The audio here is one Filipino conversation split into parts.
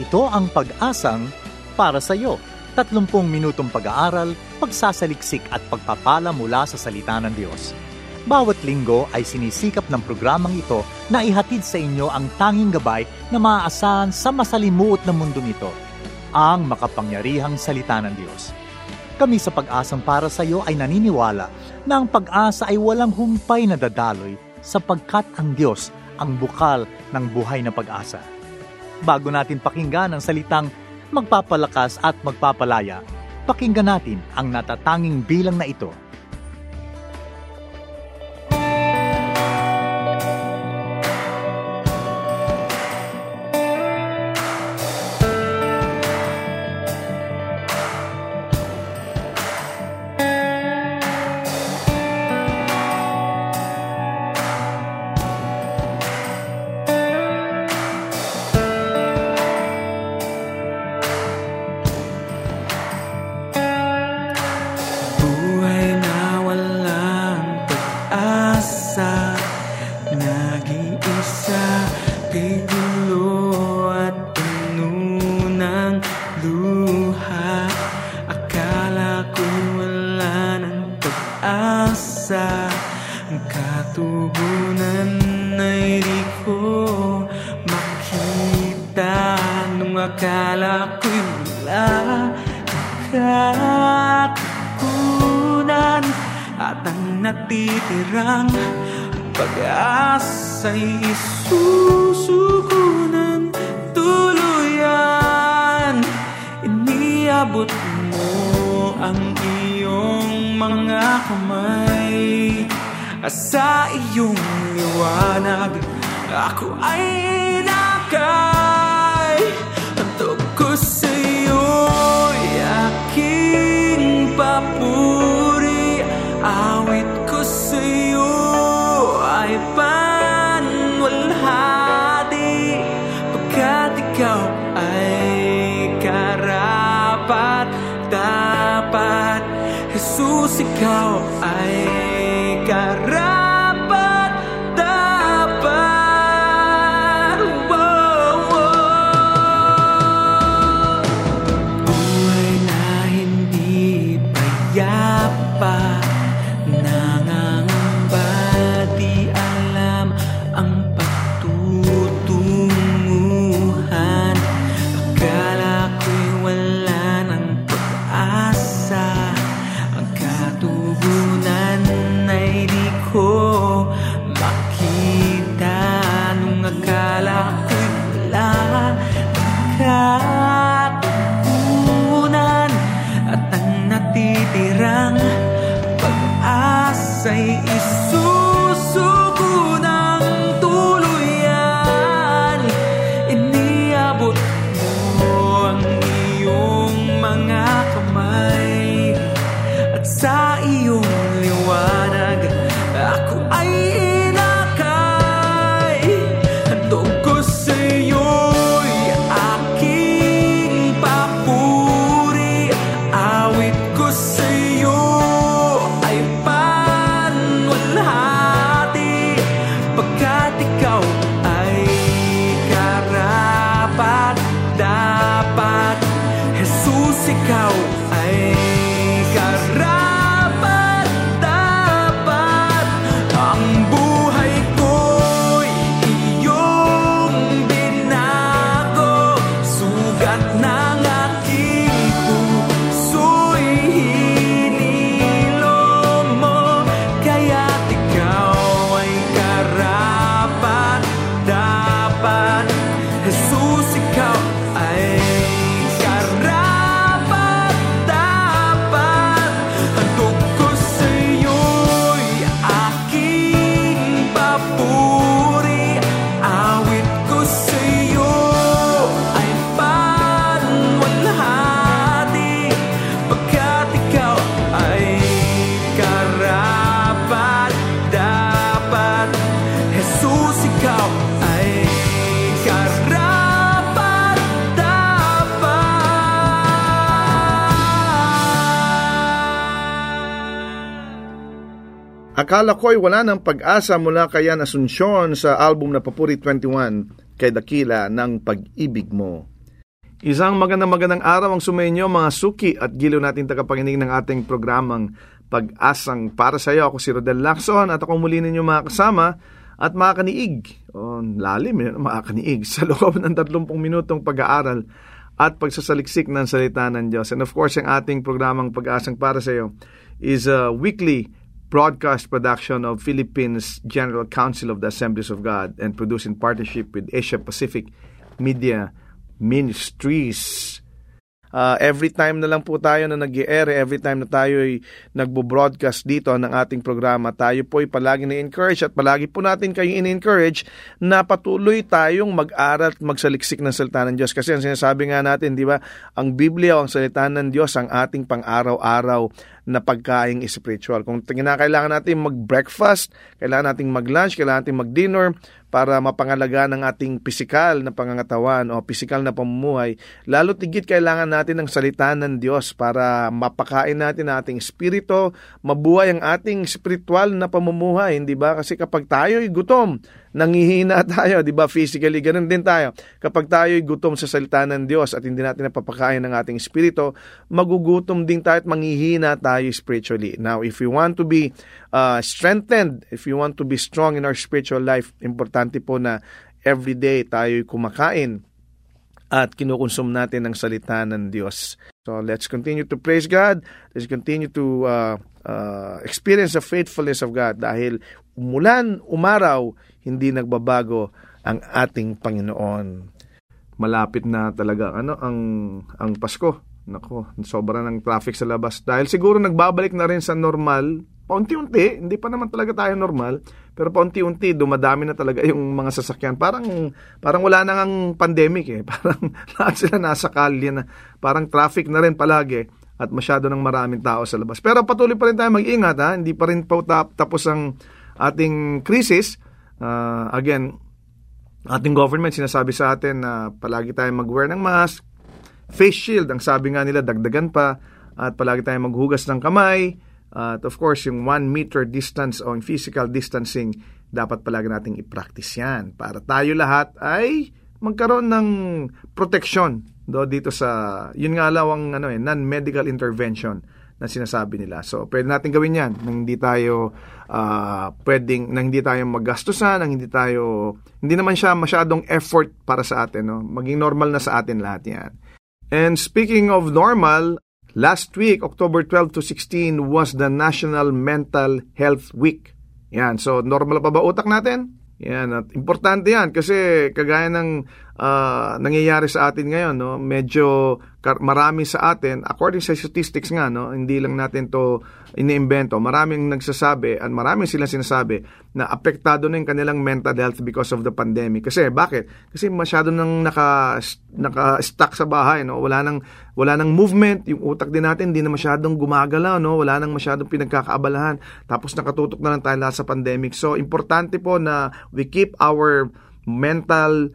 Ito ang Pag-asang para sa iyo. 30 minutong pag-aaral, pagsasaliksik at pagpapala mula sa salita ng Diyos. Bawat linggo ay sinisikap ng programang ito na ihatid sa inyo ang tanging gabay na maaasahan sa masalimuot na mundong ito, ang makapangyarihang salita ng Diyos. Kami sa Pag-asang para sa iyo ay naniniwala na ang pag-asa ay walang humpay na dadaloy sapagkat ang Diyos ang bukal ng buhay na pag-asa. Bago natin pakinggan ang salitang magpapalakas at magpapalaya, pakinggan natin ang natatanging bilang na ito. Ang katugunan ay di ko makita nung akala ko'y wala katugunan, at ang natitirang pag-asa'y isusugunan tuluyan. Iniabot mo ang iyong mga kamay, sa iyong liwanag ako ay nakay. Handog ko sa'yo'y aking papuri, awit ko sa'yo ay panwalhati, pagkat ikaw ay karapat dapat. Jesus, ikaw ay karapat dapat. Buhay na hindi payapa, nangangamba, di alam ang pagtutunguhan. Akala ko'y wala ng pag-asa, ang katugunan ay di ko makita nung akala ko'y wala katugunan, at ang natitirang pag-asa'y isusugunang tuluyan. Iniabot mo ang iyong mga kamay, at sa iyong liwanag ako ay inakay. Handog ko sa'yo'y aking papuri, awit ko sa'yo ay panwalhati, pagkat ikaw ay karapat dapat. Jesus, ikaw ay karapat dapat. Ang buhay ko'y iyong binago, sugat ng aking puso'y hinilo mo, kaya't ikaw ay karapat dapat. Jesus, ikaw ay karapat dapat. Handog ko sa'yo'y aking papuri, awit ko sa'yo ay panwalhati, pagkat ikaw ay karapat dapat. Jesus, ikaw ay karapat dapat. Akala ko'y wala ng pag-asa mula kay Yan Asuncion sa album na Papuri 21, Kay Dakila ng Pag-ibig Mo. Isang magandang araw ang sumainyo mga suki at giliw natin tagapakinig ng ating programang Pag-asang para sa iyo. Ako si Rodel Lacson at ako muli ninyo mga kasama at makakaniig. Lalim yun, makakaniig sa loob ng 30 minutong pag-aaral at pagsasaliksik ng salita ng Diyos. And of course, ang ating programang Pag-asang para sa iyo is a weekly broadcast production of Philippines General Council of the Assemblies of God and produced in partnership with Asia Pacific Media Ministries. Every time na lang po tayo na nag-i-air, every time na tayo ay nagbo-broadcast dito ng ating programa, tayo po ay palagi na-encourage at palagi po natin kayo in-encourage na patuloy tayong mag-aral at magsaliksik ng salita ng Diyos. Kasi ang sinasabi nga natin, di ba, ang Biblia o ang salita ng Diyos ang ating pang-araw-araw na pagkaing spiritual. Kung kailangan natin mag-breakfast, kailangan natin mag-lunch, kailangan natin mag-dinner para mapangalagaan ang ating pisikal na pangangatawan o pisikal na pamumuhay, lalo tigit kailangan natin ng salita ng Diyos para mapakain natin ang ating espiritu, mabuhay ang ating spiritual na pamumuhay, hindi ba? Kasi kapag tayo'y gutom, nangihina tayo, di ba? Physically, ganun din tayo. Kapag tayo'y gutom sa salita ng Diyos at hindi natin napapakain ng ating espiritu, magugutom din tayo at manghihina tayo spiritually. Now, if we want to be strengthened, if we want to be strong in our spiritual life, importante po na everyday tayo'y kumakain at kinukonsum natin ng salita ng Diyos. So, let's continue to praise God. Let's continue to experience the faithfulness of God dahil umulan, umaraw, hindi nagbabago ang ating Panginoon. Malapit na talaga ang Pasko. Nako, sobra ng traffic sa labas. Dahil siguro nagbabalik na rin sa normal, paunti-unti, hindi pa naman talaga tayo normal, pero paunti-unti dumadami na talaga yung mga sasakyan. Parang wala na ngang pandemic eh. Parang lahat sila nasa kalye na. Parang traffic na rin palagi at masyado ng maraming tao sa labas. Pero patuloy pa rin tayo mag-ingat, ha? Hindi pa rin tapos ang ating crisis. Again, ating government sinasabi sa atin na palagi tayong mag-wear ng mask, face shield, ang sabi nga nila dagdagan pa, at palagi tayong maghugas ng kamay, at of course yung 1 meter distance o physical distancing dapat palagi nating i-practice yan para tayo lahat ay magkaroon ng protection dito sa yun nga lang ang non-medical intervention na sinasabi nila. So, pwede natin gawin yan nang hindi tayo hindi tayo maggastusan, hindi naman siya masyadong effort para sa atin, no? Maging normal na sa atin lahat yan. And speaking of normal, last week, October 12 to 16 was the National Mental Health Week. Yan, so normal pa ba utak natin? Yan, at importante yan kasi kagaya ng nangyayari sa atin ngayon, no, medyo marami sa atin, according sa statistics nga, no, hindi lang natin to iniimbento, maraming nagsasabi at maraming silang sinasabi na apektado na yung kanilang mental health because of the pandemic. Kasi bakit? Kasi masyado nang naka-stuck sa bahay, no, wala nang movement, yung utak din natin hindi na masyadong gumagalaw, no, wala nang masyadong pinagkakaabalahan, tapos nakatutok na lang tayo lahat sa pandemic. So importante po na we keep our mental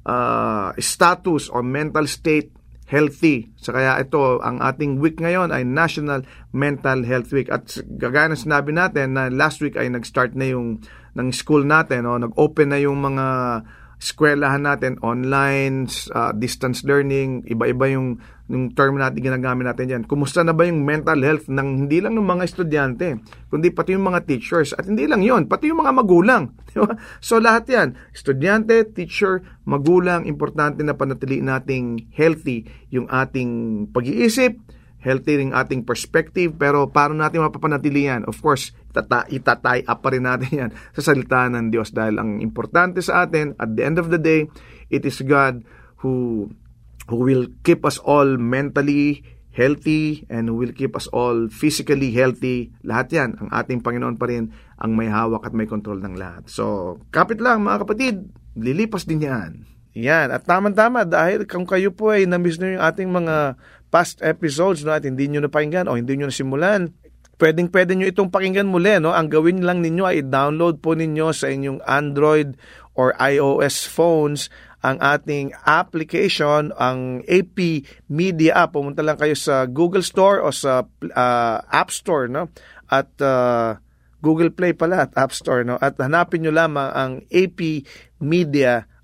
status or mental state healthy. So kaya ito, ang ating week ngayon ay National Mental Health Week. At gaya ng sinabi natin na last week ay nag-start na yung ng school natin, no? Nag-open na yung mga eskwelahan natin, online, distance learning, iba-iba yung term natin ginagamit natin dyan. Kumusta na ba yung mental health ng hindi lang ng mga estudyante, kundi pati yung mga teachers. At hindi lang yon, pati yung mga magulang. Diba? So lahat yan, estudyante, teacher, magulang, importante na panatiliin nating healthy yung ating pag-iisip, healthy ring ating perspective, pero paano natin mapapanatili yan? Of course, itatay up pa rin natin yan sa salita ng Diyos dahil ang importante sa atin, at the end of the day, it is God who will keep us all mentally healthy and who will keep us all physically healthy. Lahat yan, ang ating Panginoon pa rin ang may hawak at may control ng lahat. So, kapit lang mga kapatid, lilipas din yan. Yan, at tama-tama dahil kung kayo po ay na-miss nyo yung ating mga past episodes, no, at hindi nyo napakinggan o hindi nyo nasimulan, pwede nyo itong pakinggan muli, no? Ang gawin lang ninyo ay download po ninyo sa inyong Android or iOS phones ang ating application, ang AP Media app. Pumunta lang kayo sa Google Store o sa App Store, no? At Google Play pala at App Store, no? At hanapin nyo lamang ang AP Media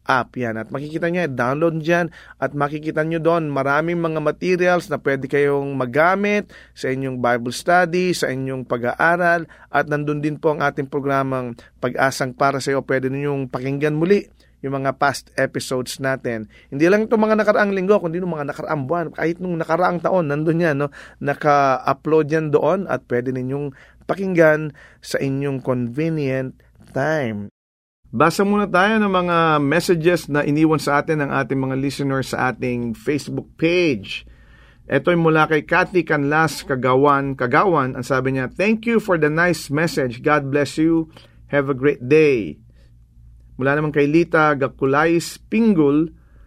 app yan. At makikita nyo, download dyan at makikita nyo doon maraming mga materials na pwede kayong magamit sa inyong Bible study, sa inyong pag-aaral, at nandun din po ang ating programang Pag-asang para sa iyo. Pwede ninyong pakinggan muli yung mga past episodes natin. Hindi lang itong mga nakaraang linggo, kundi yung mga nakaraang buwan. Kahit nung nakaraang taon, nandun yan, no? Naka-upload yan doon at pwede ninyong pakinggan sa inyong convenient time. Basa muna tayo ng mga messages na iniwan sa atin ng ating mga listeners sa ating Facebook page. Ito'y mula kay Cathy Canlas Kagawan. Ang sabi niya, "Thank you for the nice message. God bless you. Have a great day." Mula naman kay Lita Gakulais Pinggul,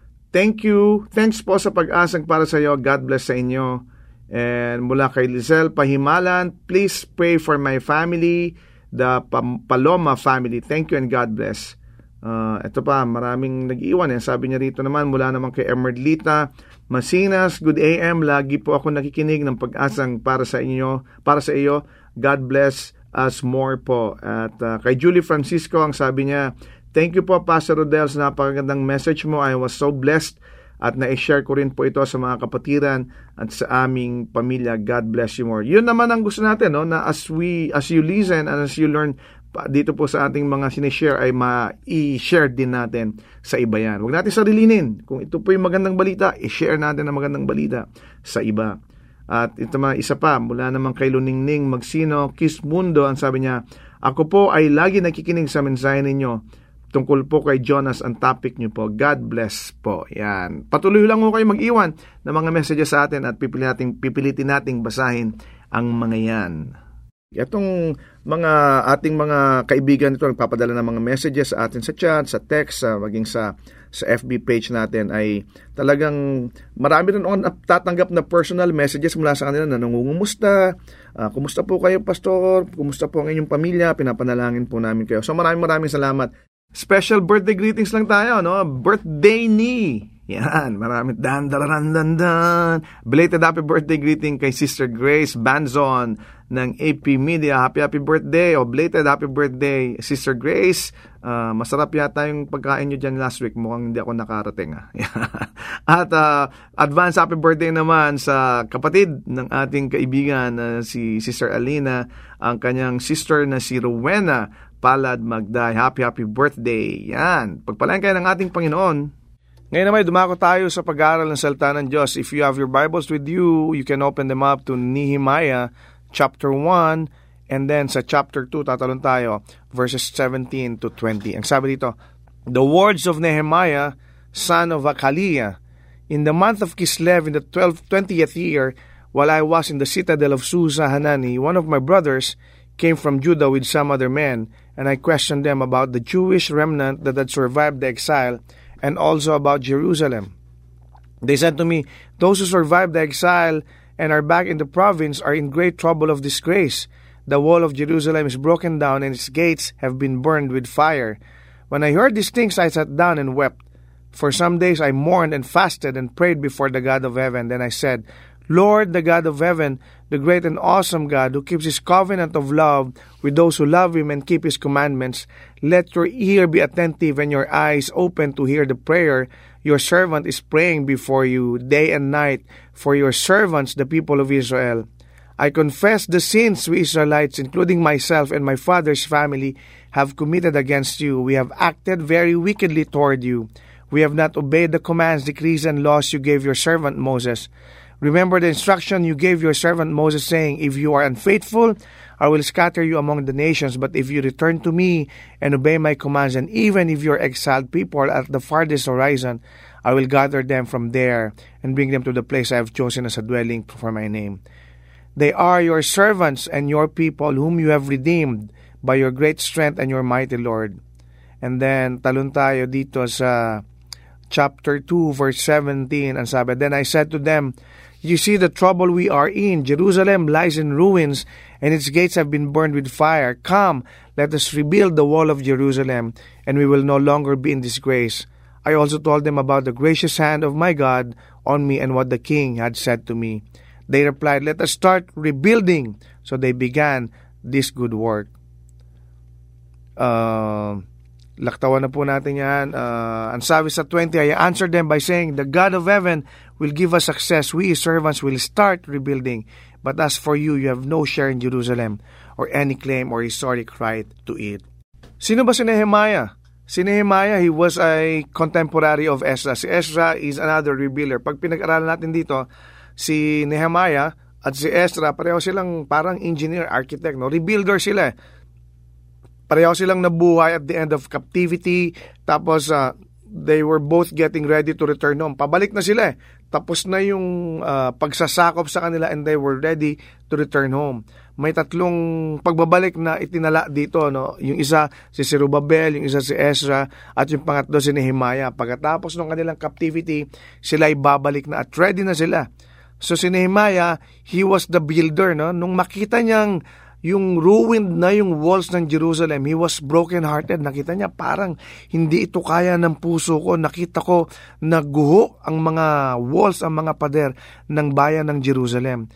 thanks po sa pag-asang para sa iyo. God bless sa inyo. And mula kay Lizelle Pahimalan, "Please pray for my family, the Paloma family. Thank you and God bless." Ito pa, maraming nag-iwan. Sabi niya rito naman, mula naman kay Emerlita Masinas, "Good AM, lagi po ako nakikinig ng pag-asang para sa iyo. God bless us more po." At kay Julie Francisco, ang sabi niya, "Thank you po, Pastor Rodel, sa napakagandang message mo. I was so blessed at na-share ko rin po ito sa mga kapatiran at sa aming pamilya. God bless you more." Yun naman ang gusto natin, no? Na as you listen and as you learn dito po sa ating mga sinishare, ay ma-i-share din natin sa iba yan. Huwag natin sarilinin. Kung ito po yung magandang balita, i-share natin ang magandang balita sa iba. At ito isa pa, mula naman kay Luningning Magsino, Kiss Mundo, ang sabi niya, "Ako po ay lagi nakikinig sa mensahe ninyo. Tungkol po kay Jonas ang topic niyo po. God bless po." Yan. Patuloy lang po kayo mag-iwan ng mga messages sa atin at pipilitin nating basahin ang mga yan. Itong ating mga kaibigan ito nagpapadala ng mga messages sa atin sa chat, sa text, maging sa FB page natin, ay talagang marami rin ako tatanggap na personal messages mula sa kanila na nangungumusta. Kumusta po kayo, Pastor? Kumusta po ang inyong pamilya? Pinapanalangin po namin kayo. So maraming salamat. Special birthday greetings lang tayo, no? Birthday ni! Yan, maraming dan. Belated happy birthday greeting kay Sister Grace Banzon ng AP Media. Happy birthday, o belated happy birthday, Sister Grace. Masarap yata yung pagkain nyo dyan last week. Mukhang hindi ako nakarating. At advance happy birthday naman sa kapatid ng ating kaibigan, si Sister Alina, ang kanyang sister na si Rowena Palad Magday. Happy birthday. Yan. Pagpalain kayo ng ating Panginoon. Ngayon naman, dumako tayo sa pag-aaral ng salita ng Diyos. If you have your Bibles with you, you can open them up to Nehemiah chapter 1, and then sa chapter 2, tatalon tayo, verses 17 to 20. Ang sabi dito, "The words of Nehemiah, son of Hakaliah, in the month of Kislev, in the 20th year, while I was in the citadel of Susa Hanani, one of my brothers came from Judah with some other men, and I questioned them about the Jewish remnant that had survived the exile, and also about Jerusalem. They said to me, 'Those who survived the exile and are back in the province are in great trouble of disgrace. The wall of Jerusalem is broken down, and its gates have been burned with fire.' When I heard these things, I sat down and wept. For some days I mourned and fasted and prayed before the God of heaven. Then I said, 'Lord, the God of heaven, the great and awesome God, who keeps his covenant of love with those who love him and keep his commandments, let your ear be attentive and your eyes open to hear the prayer your servant is praying before you day and night for your servants, the people of Israel. I confess the sins we Israelites, including myself and my father's family, have committed against you. We have acted very wickedly toward you. We have not obeyed the commands, decrees, and laws you gave your servant Moses. Remember the instruction you gave your servant Moses, saying, If you are unfaithful, I will scatter you among the nations. But if you return to me and obey my commands, and even if your exiled people are at the farthest horizon, I will gather them from there and bring them to the place I have chosen as a dwelling for my name. They are your servants and your people whom you have redeemed by your great strength and your mighty Lord." And then, talon tayo dito sa chapter 2, verse 17. And sabi, "Then I said to them, You see the trouble we are in. Jerusalem lies in ruins, and its gates have been burned with fire. Come, let us rebuild the wall of Jerusalem, and we will no longer be in disgrace." I also told them about the gracious hand of my God on me and what the king had said to me. They replied, "Let us start rebuilding." So they began this good work. Laktawan na po natin yan. Ang sabi sa 20, I answered them by saying, the God of heaven will give us success. We, his servants, will start rebuilding. But as for you, you have no share in Jerusalem or any claim or historic right to it. Sino ba si Nehemiah? Si Nehemiah, he was a contemporary of Ezra. Si Ezra is another rebuilder. Pag pinag-aralan natin dito, si Nehemiah at si Ezra, pareho silang parang engineer, architect, no? Rebuilder sila. Pareho silang nabuhay at the end of captivity. Tapos, they were both getting ready to return home. Pabalik na sila. Tapos na yung pagsasakop sa kanila and they were ready to return home. May tatlong pagbabalik na itinala dito, no? Yung isa si Zerubbabel, yung isa si Ezra, at yung pangatlo si Nehemiah. Pagkatapos ng kanilang captivity, sila ay babalik na at ready na sila. So si Nehemiah, he was the builder, no? Nung makita niyang yung ruined na yung walls ng Jerusalem, he was broken-hearted. Nakita niya parang hindi ito kaya ng puso ko. Nakita ko naguho ang mga walls, ang mga pader ng bayan ng Jerusalem.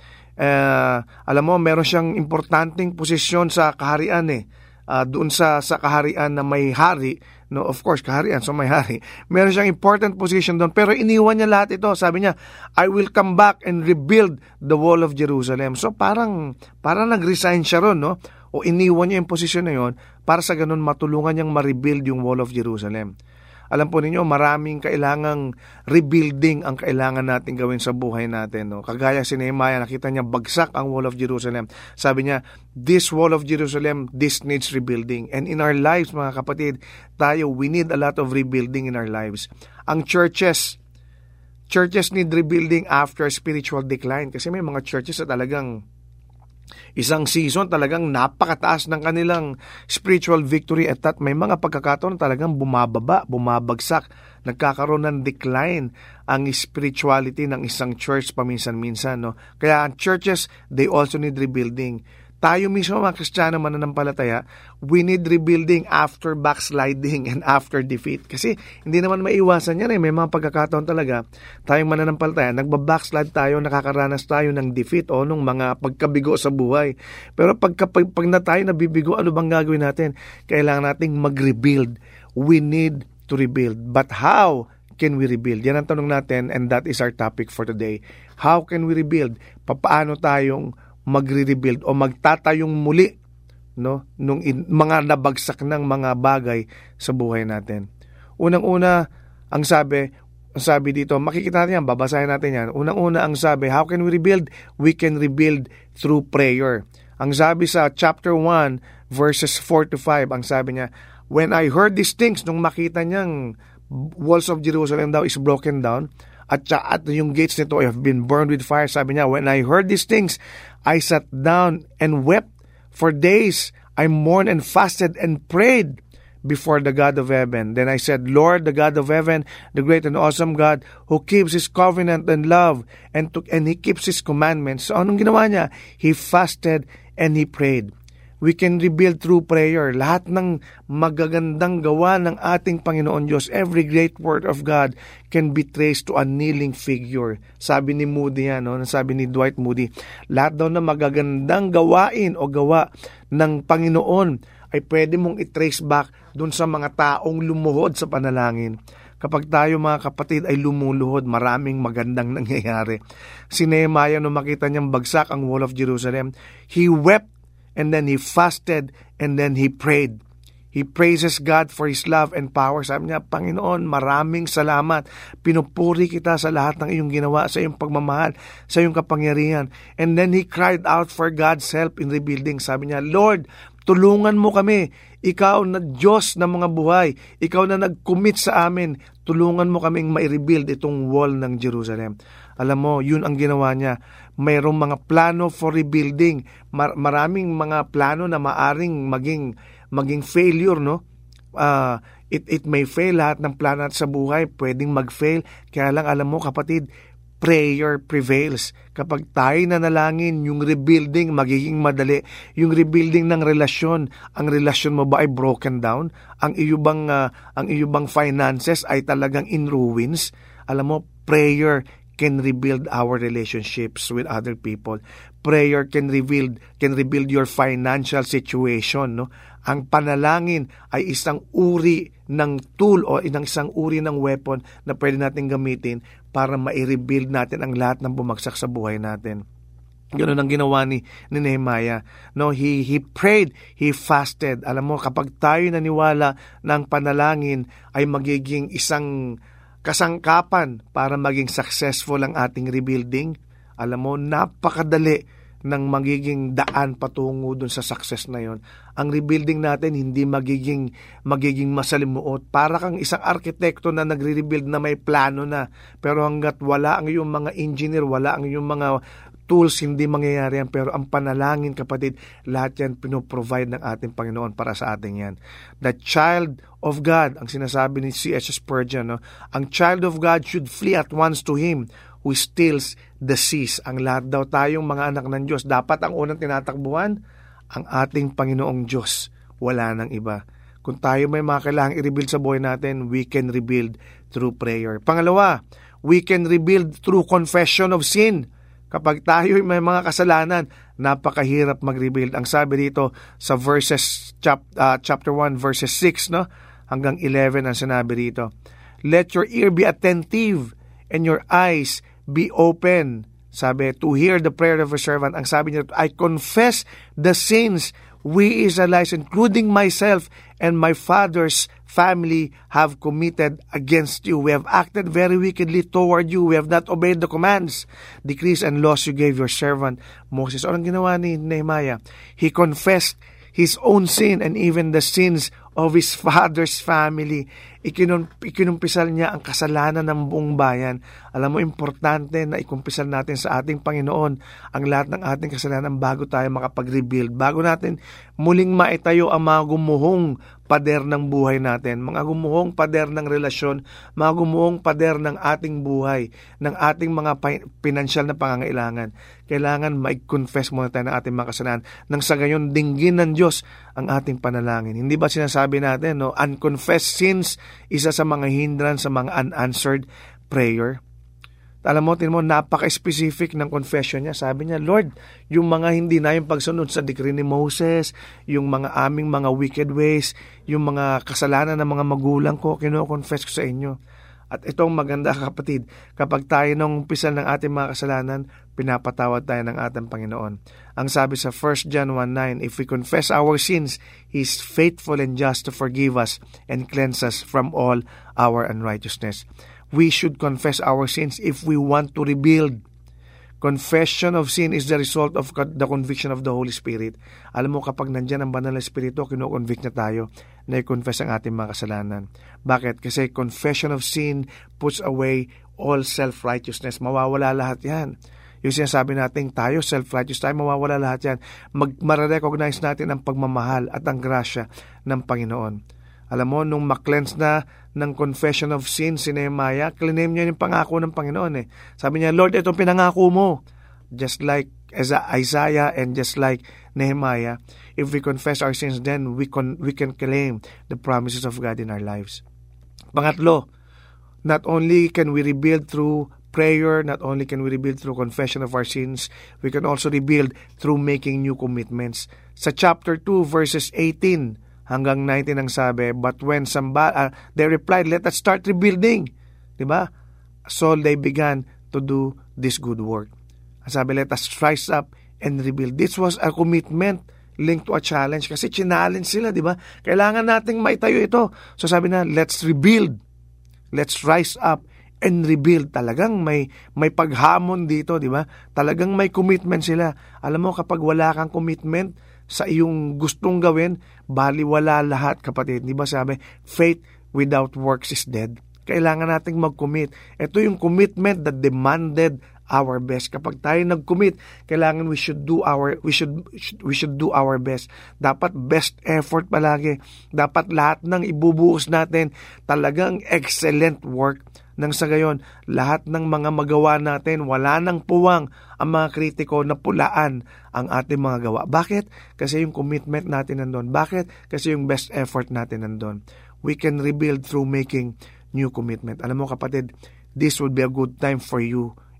Alam mo, meron siyang importanteng posisyon sa kaharian doon sa kaharian na may hari, no, of course kaharian, so may hari, meron siyang important position doon, pero iniwan niya lahat ito. Sabi niya, I will come back and rebuild the wall of Jerusalem. So parang nag-resign siya ron, no? O iniwan niya yung posisyon na yon para sa ganun matulungan niyang ma-rebuild yung wall of Jerusalem. Alam po ninyo, maraming kailangang rebuilding ang kailangan natin gawin sa buhay natin. No? Kagaya si Nehemiah, nakita niya bagsak ang wall of Jerusalem. Sabi niya, this wall of Jerusalem, this needs rebuilding. And in our lives, mga kapatid, we need a lot of rebuilding in our lives. Ang churches need rebuilding after spiritual decline. Kasi may mga churches na talagang isang season talagang napakataas ng kanilang spiritual victory at may mga pagkakataon talagang bumabagsak, nagkakaroon ng decline ang spirituality ng isang church paminsan-minsan, no? Kaya ang churches, they also need rebuilding. Tayo mismo mga Kristiyano mananampalataya, we need rebuilding after backsliding and after defeat. Kasi hindi naman maiwasan yan May mga pagkakataon talaga, tayong mananampalataya, nagbabackslide tayo, nakakaranas tayo ng defeat o nung mga pagkabigo sa buhay. Pero pag na tayo nabibigo, ano bang gagawin natin? Kailangan nating mag-rebuild. We need to rebuild. But how can we rebuild? Yan ang tanong natin and that is our topic for today. How can we rebuild? Paano tayong magre-rebuild o magtatayong muli, no, nung mga nabagsak ng mga bagay sa buhay natin. Unang-una, ang sabi dito, makikita natin yan, babasahin natin yan. Unang-una ang sabi, how can we rebuild? We can rebuild through prayer. Ang sabi sa chapter 1, verses 4 to 5, ang sabi niya, when I heard these things, nung makita niyang walls of Jerusalem daw is broken down, at yung gates nito have been burned with fire. Sabi niya, when I heard these things, I sat down and wept for days. I mourned and fasted and prayed before the God of heaven. Then I said, Lord, the God of heaven, the great and awesome God, who keeps His covenant and love, and He keeps His commandments. So anong ginawa niya? He fasted and he prayed. We can rebuild through prayer. Lahat ng magagandang gawa ng ating Panginoon Diyos, every great word of God can be traced to a kneeling figure. Sabi ni Moody sabi ni Dwight Moody, lahat daw ng magagandang gawain o gawa ng Panginoon ay pwede mong i-trace back dun sa mga taong lumuhod sa panalangin. Kapag tayo mga kapatid ay lumuluhod, maraming magandang nangyayari. Si Nehemiah, nung makita niyang bagsak ang wall of Jerusalem, he wept and then he fasted, and then he prayed. He praises God for His love and power. Sabi niya, Panginoon, maraming salamat. Pinupuri kita sa lahat ng iyong ginawa, sa iyong pagmamahal, sa iyong kapangyarihan. And then he cried out for God's help in rebuilding. Sabi niya, Lord, tulungan mo kami. Ikaw na Diyos ng mga buhay. Ikaw na nag-commit sa amin. Tulungan mo kaming ma-rebuild itong wall ng Jerusalem. Alam mo, yun ang ginawa niya. Mayroong mga plano for rebuilding. Maraming mga plano na maaring maging failure, no? It may fail. Lahat ng plano natin sa buhay pwedeng mag-fail. Kaya lang, alam mo kapatid, prayer prevails. Kapag tayo nanalangin, yung rebuilding magiging madali. Yung rebuilding ng relasyon, ang relasyon mo ba ay broken down? Ang iyo bang finances ay talagang in ruins? Alam mo, prayer can rebuild our relationships with other people. Prayer can rebuild your financial situation, no? Ang panalangin ay isang uri ng tool o isang uri ng weapon na pwede natin gamitin para ma-rebuild natin ang lahat ng bumagsak sa buhay natin. Ganoon ang ginawa ni Nehemiah. No, he prayed, he fasted. Alam mo, kapag tayo naniwala na ang panalangin ay magiging isang kasangkapan para maging successful ang ating rebuilding, alam mo, napakadali ng magiging daan patungo dun sa success na yon. Ang rebuilding natin hindi magiging masalimuot. Para kang isang arkitekto na nagre-rebuild na may plano na. Pero hanggat wala ang iyong mga engineer, wala ang iyong mga tools, hindi mangyayari yan. Pero ang panalangin, kapatid, lahat yan pinoprovide ng ating Panginoon para sa ating yan. The child of God, ang sinasabi ni C.S. Spurgeon, no? Ang child of God should flee at once to Him who stills the seas. Ang lahat daw tayong mga anak ng Diyos, dapat ang unang tinatakbuhan, ang ating Panginoong Diyos. Wala nang iba. Kung tayo may mga kailangang i-rebuild sa buhay natin, we can rebuild through prayer. Pangalawa, we can rebuild through confession of sin. Kapag tayo may mga kasalanan, napakahirap mag-rebuild. Ang sabi dito sa chapter 1 verses 6, no, hanggang 11 ang sinabi dito. Let your ear be attentive and your eyes be open. Sabi, to hear the prayer of a servant. Ang sabi niya, I confess the sins we Israelites, including myself and my father's family, have committed against you. We have acted very wickedly toward you. We have not obeyed the commands, decrees, and laws you gave your servant Moses. Anong ginawa ni Nehemiah? He confessed his own sin and even the sins of his father's family. Ikinumpisal niya ang kasalanan ng buong bayan. Alam mo, importante na ikumpisal natin sa ating Panginoon ang lahat ng ating kasalanan bago tayo makapag-rebuild. Bago natin muling maitayo ang mga gumuhong pader ng buhay natin, mga gumuhong pader ng relasyon, mga gumuhong pader ng ating buhay, ng ating mga pinansyal na pangangailangan. Kailangan mag-confess muna tayo ng ating mga kasalanan nang sa gayon dinggin ng Diyos ang ating panalangin. Hindi ba sinasabi natin, no, unconfessed sins, isa sa mga hindrance sa mga unanswered prayer? Alam mo, napaka-specific ng confession niya. Sabi niya, Lord, yung mga hindi na yung pagsunod sa decree ni Moses, yung mga aming mga wicked ways, yung mga kasalanan ng mga magulang ko, kino-confess ko sa inyo. At itong maganda, kapatid, kapag tayo nung umpisal ng ating mga kasalanan, pinapatawad tayo ng ating Panginoon. Ang sabi sa 1 John 1:9, if we confess our sins, He is faithful and just to forgive us and cleanse us from all our unrighteousness. We should confess our sins if we want to rebuild. Confession of sin is the result of the conviction of the Holy Spirit. Alam mo, kapag nandyan ang banal na Espiritu, kino-convict na tayo na i-confess ang ating mga kasalanan. Bakit? Kasi confession of sin puts away all self-righteousness. Mawawala lahat yan. Yung sinasabi natin, tayo self-righteous tayo, mawawala lahat yan. Mare-recognize natin ang pagmamahal at ang grasya ng Panginoon. Alam mo, nung ma-cleanse na ng confession of sin si Nehemiah, claim niya yung pangako ng Panginoon eh. Sabi niya, Lord, itong pinangako mo. Just like Isaiah and just like Nehemiah, if we confess our sins, then we can claim the promises of God in our lives. Pangatlo, not only can we rebuild through prayer, not only can we rebuild through confession of our sins, we can also rebuild through making new commitments. Sa chapter 2, verses 18, hanggang 19 ang sabi, but when they replied, let us start rebuilding. Diba? So they began to do this good work. Ang sabi, let us rise up and rebuild. This was a commitment linked to a challenge kasi challenge sila, diba? Kailangan nating maitayo ito. So sabi na, let's rebuild. Let's rise up and rebuild. Talagang may paghamon dito, diba? Talagang may commitment sila. Alam mo, kapag wala kang commitment sa iyong gustong gawin, baliwala lahat, kapatid. Di ba sabi, faith without works is dead. Kailangan nating mag-commit. Ito yung commitment that demanded our best. Kapag tayo nag-commit, kailangan we should do our best. Dapat best effort palagi. Dapat lahat ng ibubuhos natin talagang excellent work. Nang sa gayon, lahat ng mga magawa natin, wala nang puwang ang mga kritiko na pulaan ang ating mga gawa. Bakit? Kasi yung commitment natin nandun. Bakit? Kasi yung best effort natin nandun. We can rebuild through making new commitment. Alam mo, kapatid, this would be a good time for you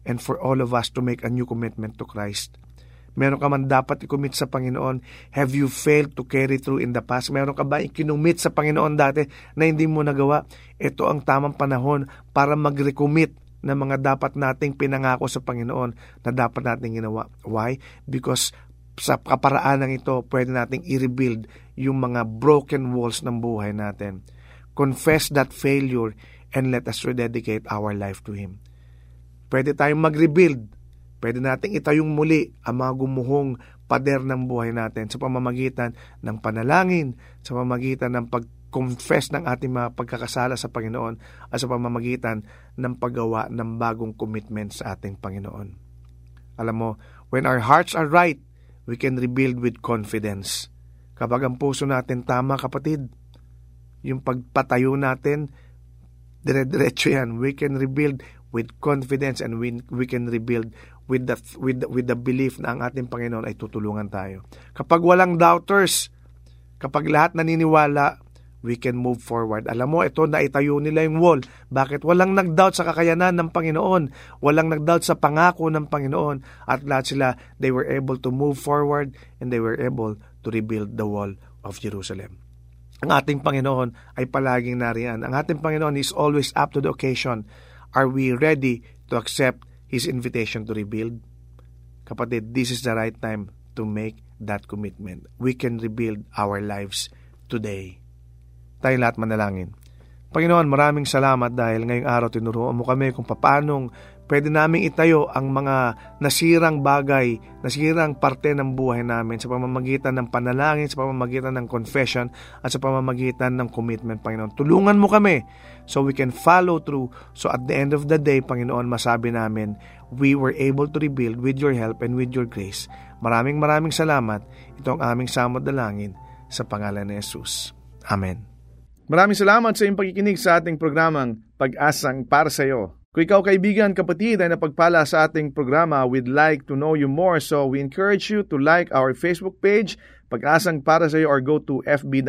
and for all of us to make a new commitment to Christ. Meron ka man dapat i-commit sa Panginoon. Have you failed to carry through in the past? Meron ka ba i-commit sa Panginoon dati na hindi mo nagawa? Ito ang tamang panahon para mag-recommit ng mga dapat nating pinangako sa Panginoon na dapat nating ginawa. Why? Because sa kaparaanan ito, pwede nating i-rebuild yung mga broken walls ng buhay natin. Confess that failure and let us rededicate our life to Him. Pwede tayong mag-rebuild. Pwede nating itayong muli ang mga gumuhong pader ng buhay natin sa pamamagitan ng panalangin, sa pamamagitan ng pag-confess ng ating mga pagkakasala sa Panginoon, at sa pamamagitan ng paggawa ng bagong commitment sa ating Panginoon. Alam mo, when our hearts are right, we can rebuild with confidence. Kapag ang puso natin tama, kapatid, yung pagpatayo natin, dire-diretso yan. We can rebuild with confidence and we can rebuild with the belief na ang ating Panginoon ay tutulungan tayo. Kapag walang doubters, kapag lahat naniniwala, we can move forward. Alam mo, ito na itayo nila yung wall. Bakit? Walang nag-doubt sa kakayanan ng Panginoon. Walang nag-doubt sa pangako ng Panginoon. At lahat sila, they were able to move forward and they were able to rebuild the wall of Jerusalem. Ang ating Panginoon ay palaging nariyan. Ang ating Panginoon is always up to the occasion. Are we ready to accept His invitation to rebuild? Kapatid, this is the right time to make that commitment. We can rebuild our lives today. Tayo lahat manalangin. Panginoon, maraming salamat dahil ngayong araw tinuruan mo kami kung paanong pwede naming itayo ang mga nasirang bagay, nasirang parte ng buhay namin sa pamamagitan ng panalangin, sa pamamagitan ng confession, at sa pamamagitan ng commitment, Panginoon. Tulungan mo kami so we can follow through. So at the end of the day, Panginoon, masabi namin, we were able to rebuild with your help and with your grace. Maraming salamat. Ito ang aming samot dalangin sa pangalan ni Jesus. Amen. Maraming salamat sa iyong pagkikinig sa ating programang Pag-asang para sa iyo. Kung ikaw, kaibigan, kapatid, ay napagpala sa ating programa, we'd like to know you more. So we encourage you to like our Facebook page, Pag-asang para sa iyo, or go to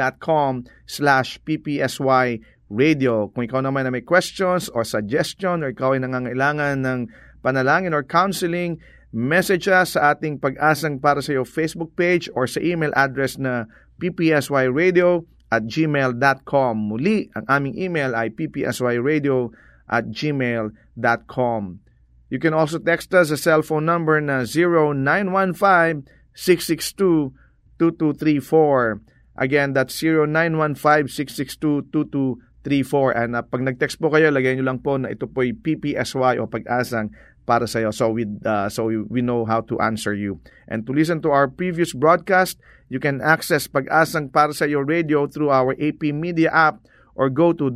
fb.com/ppsy radio. Kung ikaw naman na may questions or suggestion, or ikaw ay nangangailangan ng panalangin or counseling, message us sa ating Pag-asang para sa iyo Facebook page or sa email address na ppsyradio@gmail.com. Muli, ang aming email ay ppsyradio@gmail.com. You can also text us a cellphone number na 0915-662-2234. Again, that's 0915-662-2234. And pag nag-text po kayo, lagyan nyo lang po na ito po'y PPSY o Pag-asang para sa iyo. So we know how to answer you. And to listen to our previous broadcast, you can access Pag-asang para sa iyo radio through our AP Media app or go to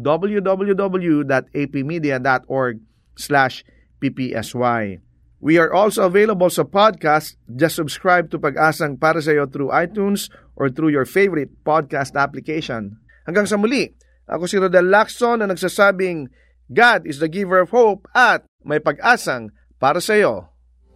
www.apmedia.org/ppsy. We are also available sa podcast. Just subscribe to Pag-asang para sa iyo through iTunes or through your favorite podcast application. Hanggang sa muli, ako si Rodel Lacson na nagsasabing, God is the giver of hope at may pag-asang para sa iyo.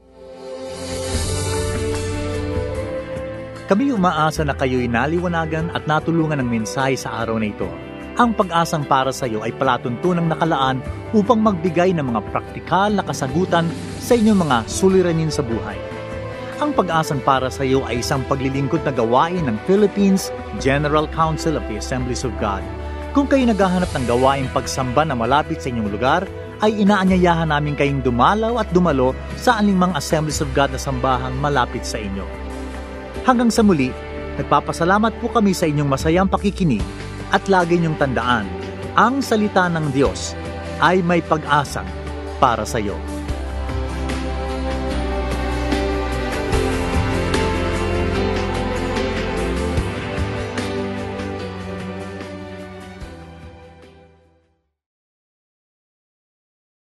Kami umaasa na kayo'y naliwanagan at natulungan ng mensahe sa araw na ito. Ang Pag-asang para sa iyo ay palatuntunang nakalaan upang magbigay ng mga praktikal na kasagutan sa inyong mga suliranin sa buhay. Ang Pag-asang para sa iyo ay isang paglilingkod na gawain ng Philippines General Council of the Assemblies of God. Kung kayo naghahanap ng gawaing pagsamba na malapit sa inyong lugar, ay inaanyayahan namin kayong dumalaw at dumalo sa anumang Assemblies of God na sambahang malapit sa inyo. Hanggang sa muli, nagpapasalamat po kami sa inyong masayang pakikinig at lagi niyong tandaan, ang salita ng Diyos ay may pag-asang para sa iyo.